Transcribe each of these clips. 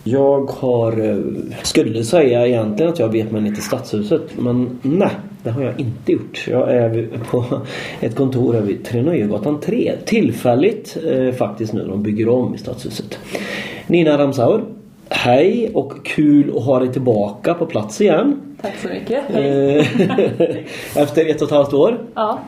Jag skulle säga egentligen att jag vet mig till Stadshuset, men nej, det har jag inte gjort. Jag är på ett kontor här vid Trenöjegatan 3. Tillfälligt faktiskt nu, de bygger om i Stadshuset. Nina Ramsaur, hej och kul att ha dig tillbaka på plats igen. Tack så mycket. Efter 1,5 år. Ja.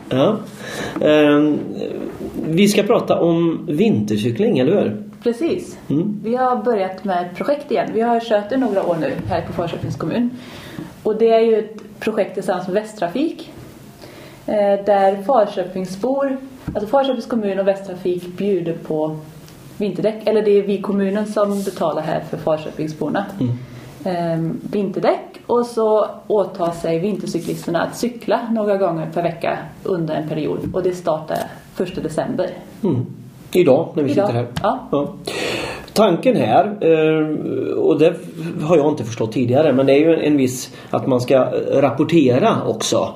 Vi ska prata om vintercykling, eller hur? Precis. Vi har börjat med ett projekt igen. Vi har kört det några år nu här på Falköpings kommun. Och det är ju ett projekt tillsammans med Västtrafik. Där Falköpingsbor, alltså Falköpings kommun och Västtrafik bjuder på vinterdäck. Eller det är vi kommunen som betalar här för Falköpingsborna. Vinterdäck, och så åtar sig vintercyklisterna att cykla några gånger per vecka under en period. Och det startar 1 december. Idag när vi sitter här. Ja. Tanken här, och det har jag inte förstått tidigare, men det är ju en viss att man ska rapportera också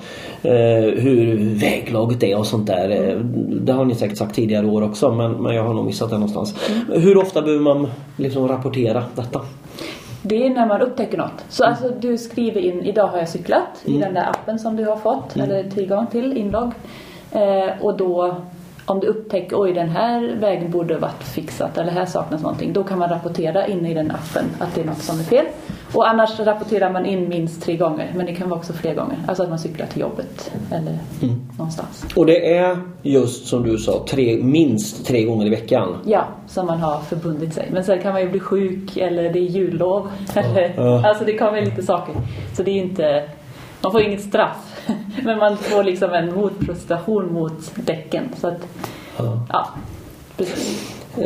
hur väglaget är och sånt där. Det har ni säkert sagt tidigare år också, men jag har nog missat det någonstans. Hur ofta behöver man liksom rapportera detta? Det är när man upptäcker något. Så alltså du skriver in, idag har jag cyklat i den där appen som du har fått eller tillgång till, inlogg. Och då om du upptäcker, oj, den här vägen borde varit fixat eller här saknas någonting, då kan man rapportera in i den appen att det är något som är fel. Och annars rapporterar man in minst 3 gånger, men det kan vara också fler gånger. Alltså att man cyklar till jobbet eller någonstans. Och det är just som du sa, minst 3 gånger i veckan. Ja, som man har förbundit sig. Men sen kan man ju bli sjuk eller det är jullov. Alltså det kommer lite saker. Så det är inte, man får inget straff. Men man får liksom en motprestation mot däcken. Så att, ja, precis.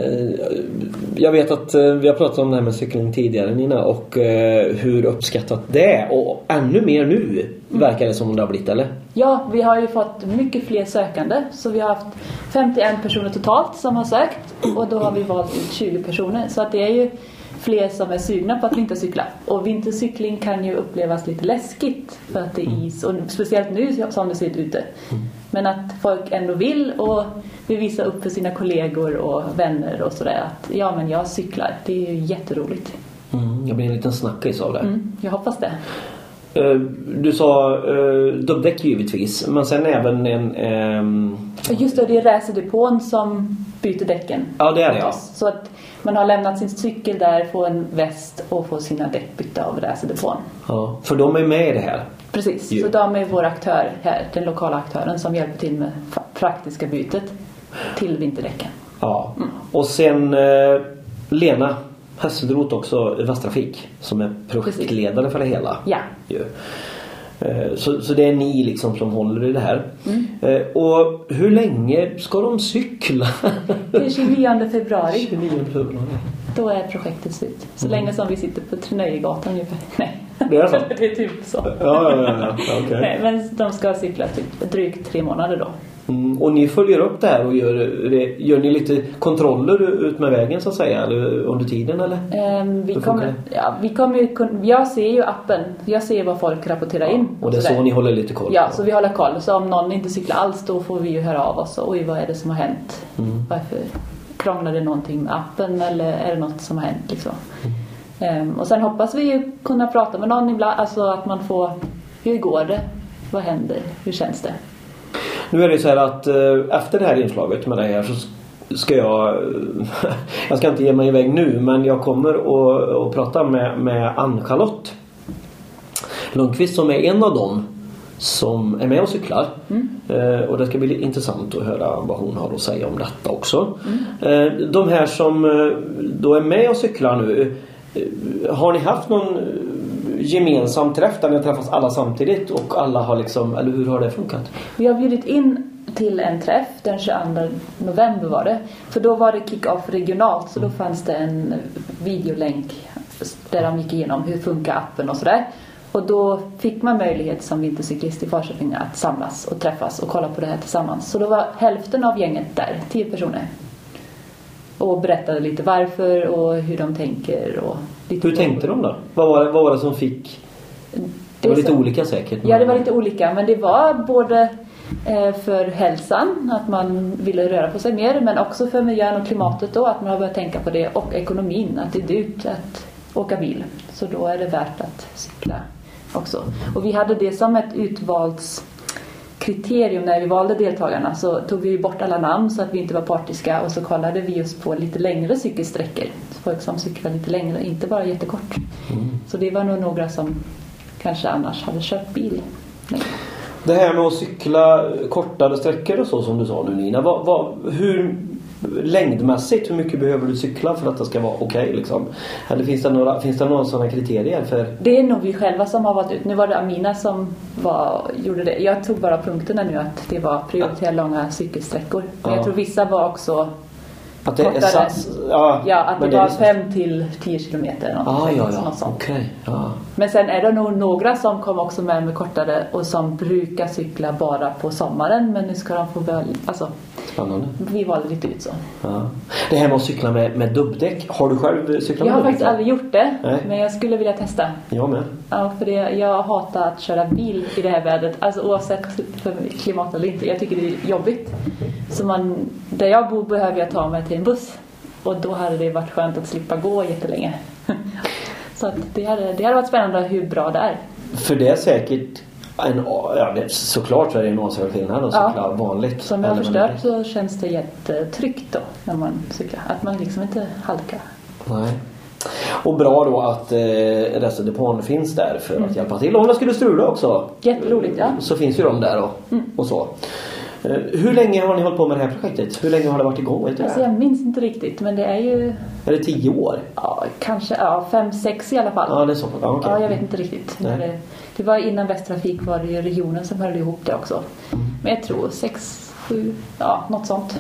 Jag vet att vi har pratat om det här med cykling tidigare, Nina, och hur uppskattat det är. Och ännu mer nu verkar det som det har blivit, eller? Ja, vi har ju fått mycket fler sökande. Så vi har haft 51 personer totalt som har sökt. Och då har vi valt ut 20 personer. Så att det är ju fler som är sugna på att vintercykla. Och vintercykling kan ju upplevas lite läskigt för att det är is. Och speciellt nu som det ser ut ute. Men att folk ändå vill och vill visa upp för sina kollegor och vänner och sådär. Att ja, men jag cyklar. Det är ju jätteroligt. Jag blir en liten snackis av det. Jag hoppas det. Du sa dubbdäck givetvis. Men sen även en... Just det är racerdepån som byter däcken. Ja, det är det, ja. Så att man har lämnat sin cykel där, får en väst och får sina däck bytta av racerdepån. Ja, för de är med i det här. Precis, så de är vår aktör här, den lokala aktören som hjälper till med praktiska bytet till vinterdäcken. Ja, och sen Lena Hesselroth också i Västtrafik som är projektledare för det hela. Ja. Så det är ni liksom som håller i det här. Och hur länge ska de cykla? Det är 29 februari. 29 februari. Då är projektet slut. Så länge som vi sitter på Trenöjegatan ungefär. Nej. Det är så? Det är typ så. Ja, okay. Nej, men de ska cykla typ drygt 3 månader då. Och ni följer upp det här och gör ni lite kontroller ut med vägen så att säga, eller under tiden, eller? Jag ser ju appen. Jag ser vad folk rapporterar in. Och det är så ni håller lite koll? Ja, så vi håller koll. Så om någon inte cyklar alls, då får vi ju höra av oss. Oj, vad är det som har hänt? Varför krånglar det någonting med appen, eller är det något som har hänt liksom? Och sen hoppas vi ju kunna prata med någon ibland. Alltså att man får, hur går det? Vad händer? Hur känns det? Nu är det så här att efter det här inslaget med dig här så ska jag ska inte ge mig iväg nu, men jag kommer att prata med Ann-Charlotte Lundqvist som är en av dem som är med och cyklar. Och det ska bli intressant att höra vad hon har att säga om detta också. De här som då är med och cyklar nu, har ni haft någon gemensam träff där ni träffas alla samtidigt och alla har liksom, eller hur har det funkat? Vi har bjudit in till en träff den 22 november var det. För då var det kick-off regionalt, så då fanns det en videolänk där de gick igenom hur funkar appen och sådär. Och då fick man möjlighet som vintercyklist i Falköping att samlas och träffas och kolla på det här tillsammans. Så då var hälften av gänget där, 10 personer. Och berättade lite varför och hur de tänker. Och lite hur tänkte de då? Vad var det som fick? Det var lite olika säkert. Ja, det var lite olika. Men det var både för hälsan, att man ville röra på sig mer. Men också för miljön och klimatet då, att man har börjat tänka på det. Och ekonomin, att det är dyrt att åka bil. Så då är det värt att cykla också. Och vi hade det som ett urvalskriterium när vi valde deltagarna. Så tog vi bort alla namn så att vi inte var partiska. Och så kollade vi just på lite längre cykelsträckor. Folk som cyklar lite längre, inte bara jättekort. Så det var nog några som kanske annars hade kört bil längre. Det här med att cykla kortare sträckor och så som du sa nu Nina. Hur längdmässigt, hur mycket behöver du cykla för att det ska vara okej liksom? Eller finns det några sådana kriterier för? Det är nog vi själva som har valt ut. Nu var det Amina som gjorde det. Jag tog bara punkterna nu att det var prioriterat långa cykelsträckor. Men jag tror vissa var också att det är att det var 5 till 10 kilometer något sånt. Okay. Ja. Men sen är det nog några som kom också med kortare och som brukar cykla bara på sommaren, men nu ska de få spännande. Vi valde lite ut så. Ja. Det här med att cykla med dubbdäck, har du själv cyklat med dubbdäck? Jag har faktiskt aldrig gjort det. Nej. Men jag skulle vilja testa. Jag med. Ja, för jag hatar att köra bil i det här vädret, alltså oavsett för klimat eller inte. Jag tycker det är jobbigt. Så där jag bor behöver jag ta mig till en buss. Och då hade det varit skönt att slippa gå jättelänge. Så att det hade varit spännande hur bra det är. För det är säkert såklart är det en avsevärd skillnad att cykla vanligt. Som jag har förstört så känns det jättetryggt då när man cyklar. Att man liksom inte halkar. Nej. Och bra då att restdepån finns där för att hjälpa till. Om det skulle strula också. Jätteroligt, ja. Så finns ju de där då. Och så. Hur länge har ni hållit på med det här projektet? Hur länge har det varit igång? Jag minns inte riktigt, men det är ju... Är det 10 år? Ja, kanske 5-6 i alla fall. Ja, det är så. Ja, okay. Ja, jag vet inte riktigt. Det var innan Västtrafik var det ju regionen som höll ihop det också. Men jag tror 6-7, något sånt.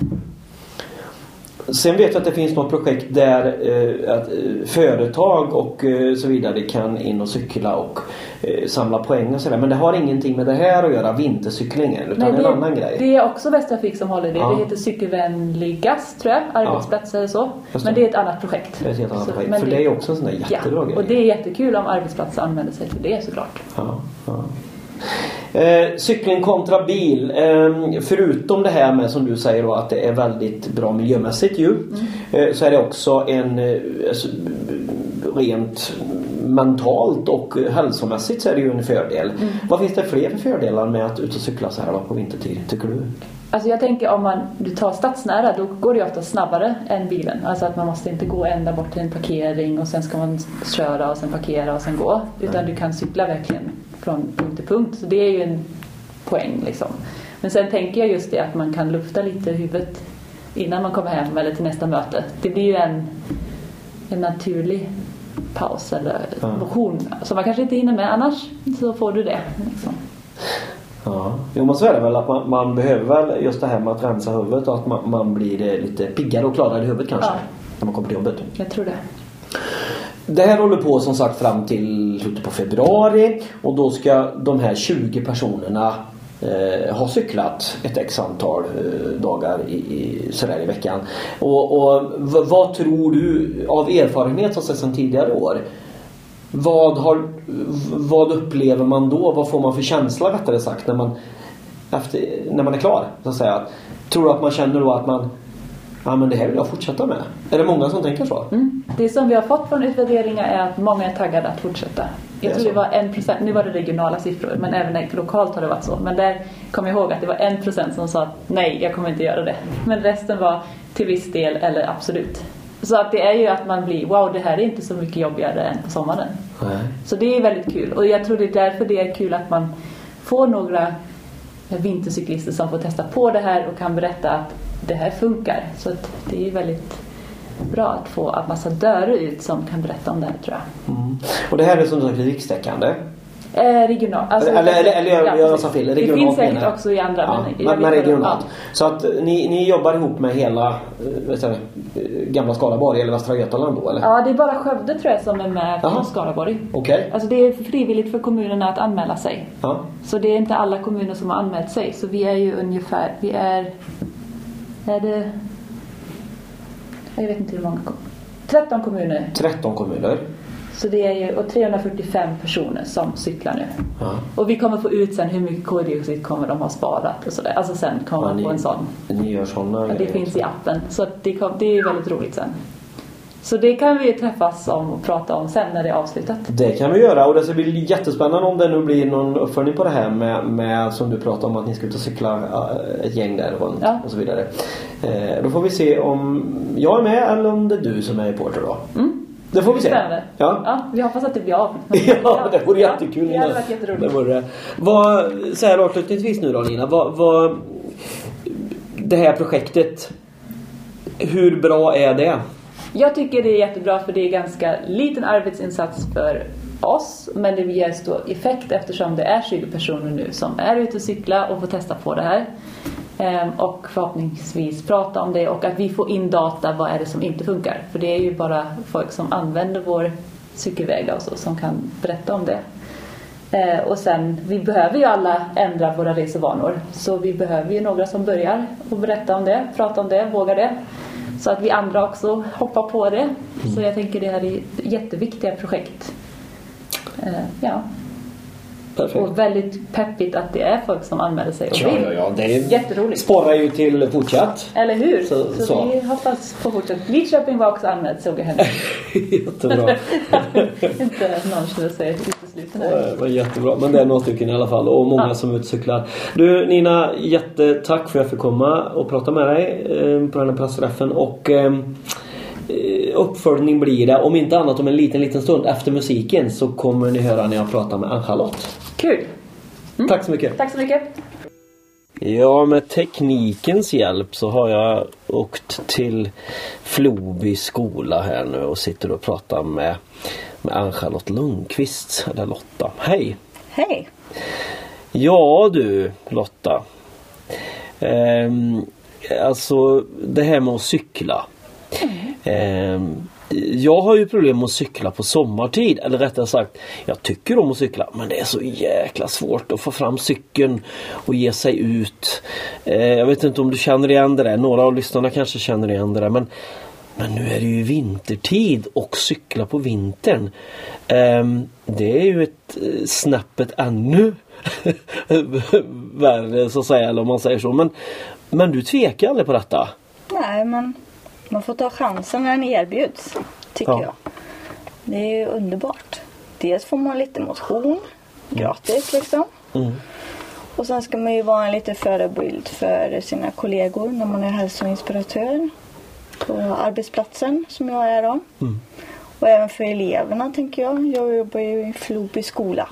Sen vet jag att det finns något projekt där att företag och så vidare kan in och cykla och samla poäng och sådär. Men det har ingenting med det här att göra, vintercyklingen, utan en annan grej. Det är också Västtrafik som håller det. Ja. Det heter Cykelvänligast, tror jag. Arbetsplatser eller så. Men det är ett annat projekt. Det är ett helt annat projekt. För det är också en sån där jättebra grej. Och det är jättekul om arbetsplatser använder sig till det såklart. Ja. Cykling kontra bil, förutom det här med som du säger då, att det är väldigt bra miljömässigt ju, så är det också en rent mentalt och hälsomässigt så är det ju en fördel. Vad finns det fler för fördelar med att ut och cykla så här då på vintertid, tycker du? Alltså jag tänker om du tar stadsnära, då går det ju ofta snabbare än bilen. Alltså att man måste inte gå ända bort till en parkering och sen ska man köra och sen parkera och sen gå. Utan du kan cykla verkligen från punkt till punkt. Så det är ju en poäng liksom. Men sen tänker jag just det att man kan lufta lite huvudet innan man kommer hem eller till nästa möte. Det blir ju en naturlig paus eller motion. Så man kanske inte hinner med, annars så får du det liksom. Ja, men så är det väl att man behöver väl just det här med att rensa huvudet och att man blir lite piggare och klarare i huvudet kanske när man kommer till jobbet. Jag tror det. Det här håller på som sagt fram till slutet på februari och då ska de här 20 personerna ha cyklat ett x antal dagar sådär i veckan. Och vad tror du av erfarenhet så sedan tidigare år? Vad upplever man då? Vad får man för känsla rättare sagt när man är klar så att säga? Tror du att man känner då att men det här vill jag fortsätta med? Är det många som tänker så? Det som vi har fått från utvärderingar är att många är taggade att fortsätta. Jag tror det var 1%, nu var det regionala siffror, men även lokalt har det varit så. Men där kom jag ihåg att det var 1% som sa att nej, jag kommer inte göra det. Men resten var till viss del eller absolut. Så att det är ju att man blir, wow, det här är inte så mycket jobbigare än på sommaren. Nej. Så det är väldigt kul. Och jag tror det är därför det är kul att man får några vintercyklister som får testa på det här och kan berätta att det här funkar. Så att det är väldigt bra att få ambassadörer ut som kan berätta om det här, tror jag. Och det här är som sagt rikstäckande? Regionalt. Alltså, jag sa fel. Det finns säkert också i andra. Men regionalt. Så att ni jobbar ihop med hela gamla Skaraborg eller Västra Götaland då? Eller? Ja, det är bara Skövde tror jag som är med från Skaraborg. Okay. Alltså det är frivilligt för kommunerna att anmäla sig. Ja. Så det är inte alla kommuner som har anmält sig. Så vi är ju ungefär, jag vet inte hur många 13 kommuner. 13 kommuner. Så det är ju 345 personer som cyklar nu. Ja. Och vi kommer få ut sen hur mycket koldioxid kommer de ha sparat och sådär. Alltså sen kommer man få en sån. Ni gör såna det finns i appen. Så det är väldigt roligt sen. Så det kan vi träffas om och prata om sen när det är avslutat. Det kan vi göra, och det ska bli jättespännande om det nu blir någon uppföljning på det här med som du pratade om, att ni ska ut och cykla ett gäng där runt och så vidare. Då får vi se om jag är med eller om det är du som är reporter då. Det får vi se. Ja, vi hoppas att det blir av. Ja, det vore jättekul. Det hade varit jätteroligt. Det vore det. Så här avslutningsvis nu då, Lina. Vad det här projektet, hur bra är det? Jag tycker det är jättebra, för det är ganska liten arbetsinsats för oss, men det ger stor effekt eftersom det är 20 personer nu som är ute och cykla och får testa på det här. Och förhoppningsvis prata om det, och att vi får in data, vad är det som inte funkar. För det är ju bara folk som använder vår cykelväg och så, som kan berätta om det. Och sen, vi behöver ju alla ändra våra resevanor. Så vi behöver ju några som börjar och berätta om det, prata om det, vågar det. Så att vi andra också hoppar på det. Så jag tänker det här är jätteviktiga projekt. Ja. Perfekt. Och väldigt peppigt att det är folk som anmäler sig och vill. Ja, det är jätteroligt. Sporrar ju till fortsatt. Eller hur? Så vi hoppas på fortsatt. Lidköping var också anmält, såg jag henne. Jättebra. Inte någon skulle säga utesluten. Det var jättebra. Men det är några stycken i alla fall. Och många som utcyklar. Du Nina, jättetack för att jag fick komma och prata med dig på den här pressträffen. Och uppföljning blir det, om inte annat om en liten stund efter musiken, så kommer ni höra när jag pratar med Ann-Charlotte. Kul! Tack så mycket. Tack så mycket. Ja, med teknikens hjälp så har jag åkt till Floby skola här nu och sitter och pratar med Ann-Charlotte Lundqvist, eller Lotta. Hej! Hej! Ja du, Lotta. Alltså det här med att cykla. Jag har ju problem med att cykla på sommartid, eller rättare sagt, jag tycker om att cykla, men det är så jäkla svårt att få fram cykeln och ge sig ut. Jag vet inte om du känner igen det där, några av lyssnarna kanske känner igen det där, men nu är det ju vintertid och cykla på vintern. Det är ju ett snäppet ännu värre så att säga, eller om man säger så, men du tvekar aldrig på detta? Nej, men man får ta chansen när den erbjuds, tycker jag. Det är ju underbart. Dels får man lite motion, gratis liksom. Och sen ska man ju vara en lite förebild för sina kollegor när man är hälsoinspiratör på arbetsplatsen, som jag är då. Och även för eleverna, tänker jag. Jag jobbar ju i Floby skola.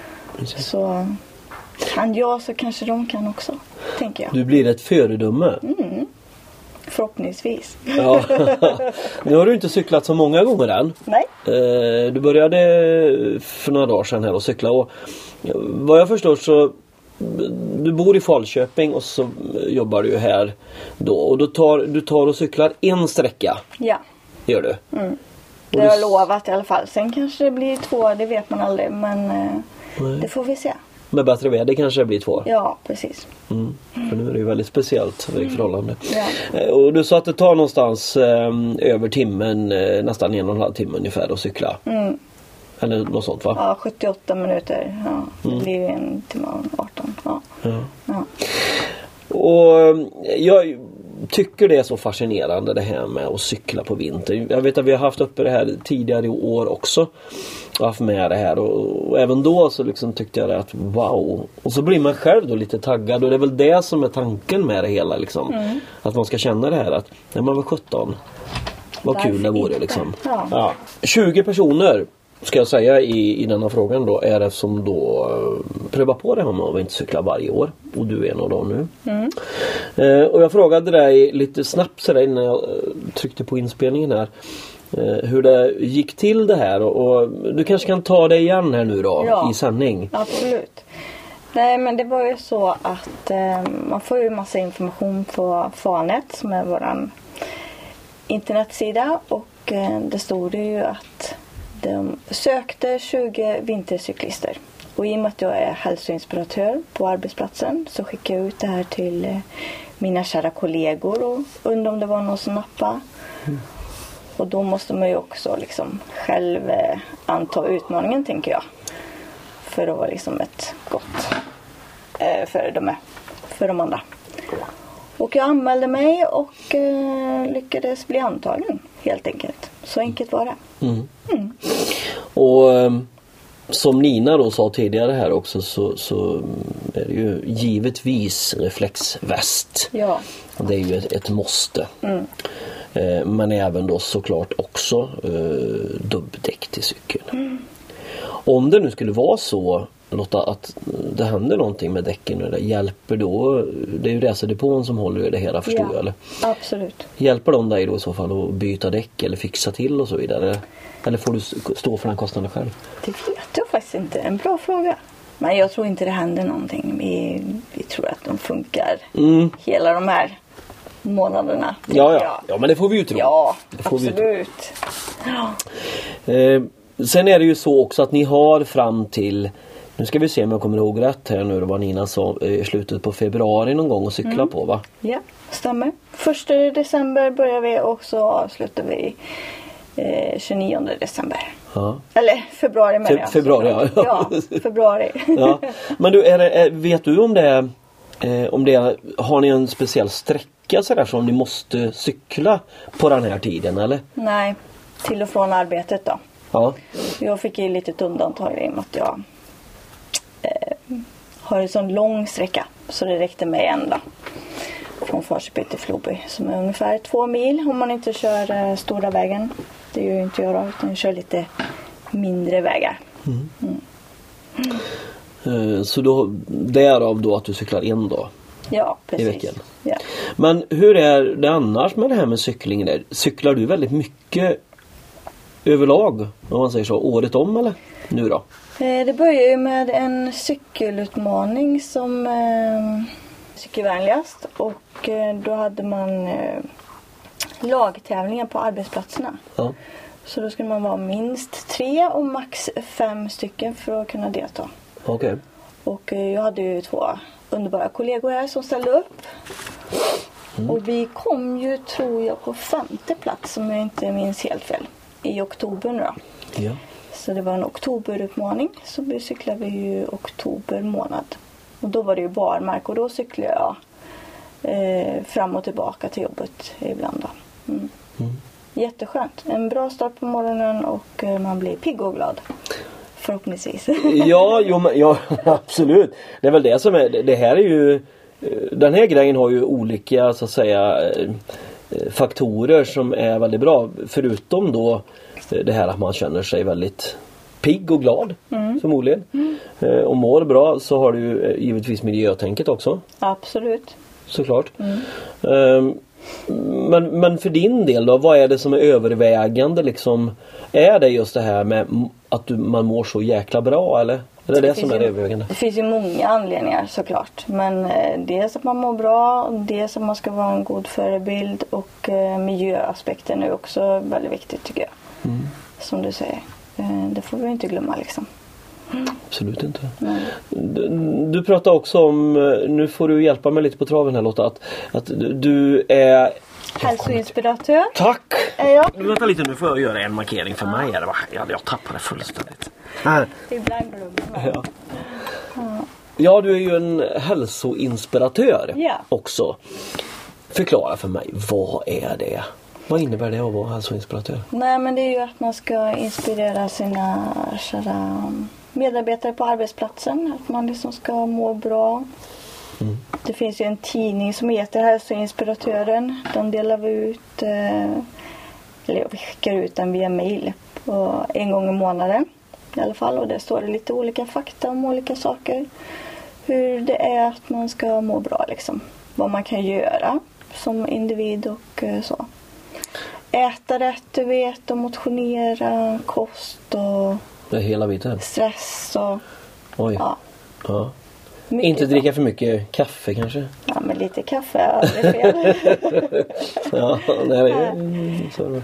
Så kan jag, så kanske de kan också, tänker jag. Du blir ett föredöme. Förhoppningsvis. Ja. Nu har du inte cyklat så många gånger än. Nej. Du började för några dagar sedan här och cykla. Och vad jag förstår så du bor i Falköping och så jobbar du ju här då. Och då du tar och cyklar en sträcka. Ja. Gör du? Det har jag lovat i alla fall. Sen kanske det blir 2, det vet man aldrig. Men det får vi se. Med bättre väder kanske det blir 2. Ja, precis. För nu är det ju väldigt speciellt vägförhållande. Och du sa att det tar någonstans över timmen, nästan 1,5 timme ungefär att cykla. Eller något sånt, va? Ja, 78 minuter. Ja, det blir 1 timme 18. Ja. Och jag tycker det är så fascinerande det här med att cykla på vintern. Jag vet att vi har haft uppe det här tidigare i år också. Och haft med det här. Och även då så liksom tyckte jag att wow. Och så blir man själv då lite taggad. Och det är väl det som är tanken med det hela liksom. Att man ska känna det här att när man var 17. Vad kul det vore liksom. Ja. 20 personer ska jag säga i denna frågan då är det som då prövar på det här med att inte cykla varje år. Och du är en av dem nu. Och jag frågade dig lite snabbt så där innan jag tryckte på inspelningen här. Hur det gick till det här. Och du kanske kan ta det igen här nu då i sändning. Absolut. Nej, men det var ju så att man får ju massa information på Farnet som är våran internetsida. Och det stod det ju att de sökte 20 vintercyklister. Och i och med att jag är hälsoinspiratör på arbetsplatsen så skickade jag ut det här till mina kära kollegor och undrade om det var någon som nappade. Och då måste man ju också liksom själv anta utmaningen, tänker jag. För att vara liksom ett gott för de andra. Och jag anmälde mig och lyckades bli antagen helt enkelt. Så enkelt var det. Och som Nina då sa tidigare här också så är det ju givetvis reflexväst. Ja. Det är ju ett måste. Men även då såklart också dubbdäck till cykeln. Om det nu skulle vara så Lotta, att det händer någonting med däcken och det hjälper då, det är ju reserdepån som håller i det hela, förstår jag, eller? Absolut. Hjälper de dig då i så fall att byta däck eller fixa till och så vidare? Eller får du stå för den kostnaden själv? Det vet jag faktiskt inte. En bra fråga. Men jag tror inte det händer någonting. Vi tror att de funkar hela de här månaderna. Ja, men det får vi ju tro. Ja, det får absolut. Sen är det ju så också att ni har fram till, nu ska vi se om jag kommer ihåg rätt här nu, vad Nina sa, i slutet på februari någon gång att cykla på, va? Ja, stämmer. 1 december börjar vi och så avslutar vi 29 december. Ja. Eller februari menar jag. Februari, ja. Ja, februari. Ja. Men du, vet du om det har ni en speciell sträcka sådär som ni måste cykla på den här tiden, eller? Nej, till och från arbetet då. Ja. Jag fick ju lite undantag i och med att jag har en sån lång sträcka. Så det räckte mig en dag. Från Falköping till Floby. Som är ungefär 2 mil om man inte kör stora vägen. Det gör ju inte jag då, utan jag kör lite mindre vägar. Så då, därav då att du cyklar en dag? Ja, precis. I veckan. Ja. Men hur är det annars med det här med cyklingen där? Cyklar du väldigt mycket överlag, om man säger så, året om eller nu då? Det börjar ju med en cykelutmaning som cykelvänligast. Och då hade man lagtävlingar på arbetsplatserna. Ja. Så då skulle man vara minst 3 och max 5 stycken för att kunna delta. Okej. Och jag hade ju 2 underbara kollegor här som ställde upp. Och vi kom ju, tror jag, på 5:e plats om jag inte minns helt fel. I oktober nu då. Ja. Så det var en oktoberutmaning. Så cyklade vi ju oktober månad. Och då var det ju barmark och då cyklade jag fram och tillbaka till jobbet ibland då. Jätteskönt. En bra start på morgonen och man blir pigg och glad. Förhoppningsvis. Ja, absolut. Det är väl det som är, det här är ju, den här grejen har ju olika så att säga faktorer som är väldigt bra. Förutom då det här att man känner sig väldigt pigg och glad förmodligen. Och mår bra, så har du ju givetvis miljötänket också. Absolut. Såklart. Men för din del då, vad är det som är övervägande liksom? Är det just det här med att man mår så jäkla bra, eller? Är det som är övervägande? Det finns ju många anledningar såklart. Men dels att man mår bra, dels att man ska vara en god förebild och miljöaspekten är också väldigt viktigt tycker jag. Som du säger. Det får vi inte glömma liksom. Absolut inte. Du pratar också om, nu får du hjälpa mig lite på traven här Lotta, att du är hälsoinspiratör. Tack! Ja. Vänta lite, nu får jag göra en markering för mig. Jag tappade fullständigt. Ibland glömmer man. Ja, du är ju en hälsoinspiratör också. Förklara för mig, vad är det? Vad innebär det att vara hälsoinspiratör? Nej, men det är ju att man ska inspirera sina kära medarbetare på arbetsplatsen. Att man liksom ska må bra. Det finns ju en tidning som heter Hälsoinspiratören. Den delar vi ut, eller vi skickar ut den via mail en gång i månaden i alla fall. Och där står det lite olika fakta om olika saker. Hur det är att man ska må bra liksom. Vad man kan göra som individ och så. Äta rätt, du vet, och motionera, kost och det är hela biten. Stress och oj. Ja. Inte bra. Dricka för mycket kaffe kanske? Ja, men lite kaffe är aldrig fel. Ja, så.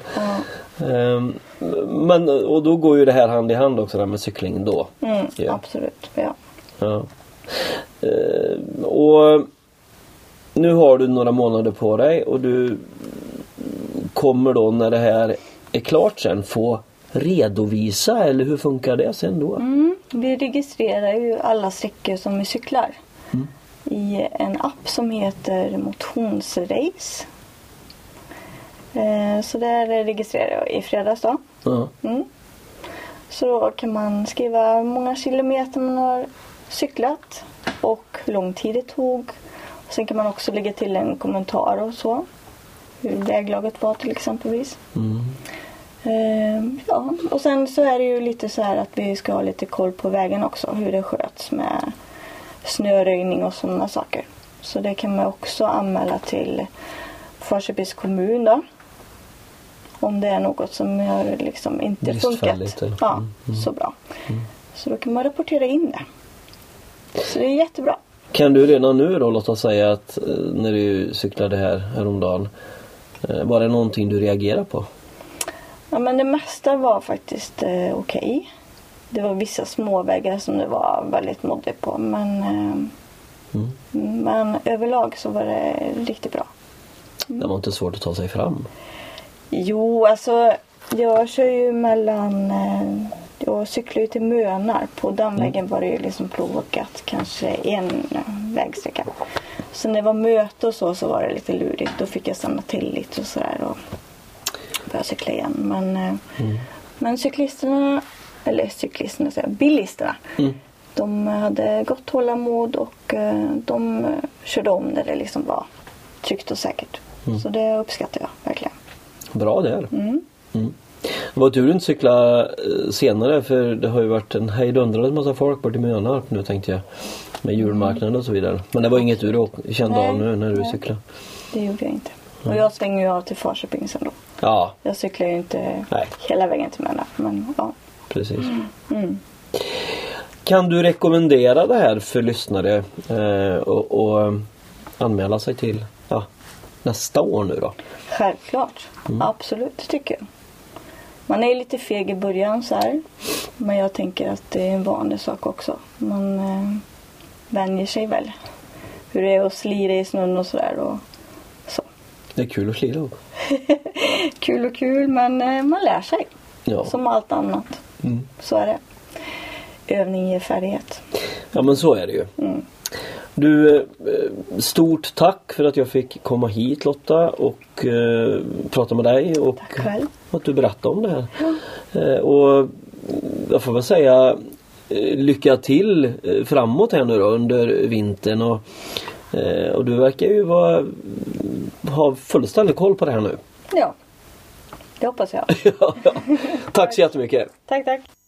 Men och då går ju det här hand i hand också där med cykling då. Absolut, ja. Och nu har du några månader på dig och du kommer då när det här är klart sen få redovisa, eller hur funkar det sen då? Vi registrerar ju alla sträckor som vi cyklar i en app som heter Motionsrace. Så där registrerar jag i fredags då. Så då kan man skriva hur många kilometer man har cyklat och hur lång tid det tog. Och sen kan man också lägga till en kommentar och så. Hur väglaget var till exempelvis. Ja, och sen så är det ju lite så här att vi ska ha lite koll på vägen också. Hur det sköts med snöröjning och sådana saker. Så det kan man också anmäla till Falköpings kommun då. Om det är något som har liksom inte funkat. Ja, så bra. Så då kan man rapportera in det. Så det är jättebra. Kan du redan nu då låta säga att när du cyklade häromdagen, var det någonting du reagerar på? Ja, men det mesta var faktiskt okej. Det var vissa småvägar som det var väldigt moddigt på. Men överlag så var det riktigt bra. Det var inte svårt att ta sig fram? Jo, alltså jag kör ju jag cyklar ju till Mönar. På den vägen var det ju liksom plågat kanske en vägsträcka. Så när det var möte och så var det lite lurigt. Då fick jag stanna till lite och sådär och börja cykla igen. Men bilisterna, de hade gott tålamod och de körde om när det liksom var tryggt och säkert. Så det uppskattar jag verkligen. Bra det är. Det var tur att inte cykla senare, för det har ju varit en hejdundrade massa folk bort i Mönarp nu, tänkte jag. Med julmarknaden och så vidare. Men det var inget du kände av nu när du cyklade? Det gjorde jag inte. Och jag svänger ju av till Falköping sen då. Ja. Jag cyklar ju inte hela vägen till Mönarp, men ja. Precis. Kan du rekommendera det här för lyssnare och anmäla sig till nästa år nu då? Självklart. Absolut, tycker jag. Man är lite feg i början så här. Men jag tänker att det är en vanlig sak också. Man vänjer sig väl. Hur det är att slira i snön och sådär. Och så. Det är kul att slira också. Kul, men man lär sig. Ja. Som allt annat. Så är det. Övning ger färdighet. Ja, men så är det ju. Du, stort tack för att jag fick komma hit, Lotta, och prata med dig och att du berättade om det här. Och jag får väl säga lycka till framåt här nu då, under vintern, och du verkar ju ha fullständig koll på det här nu. Ja, det hoppas jag. Ja. Tack så jättemycket. Tack.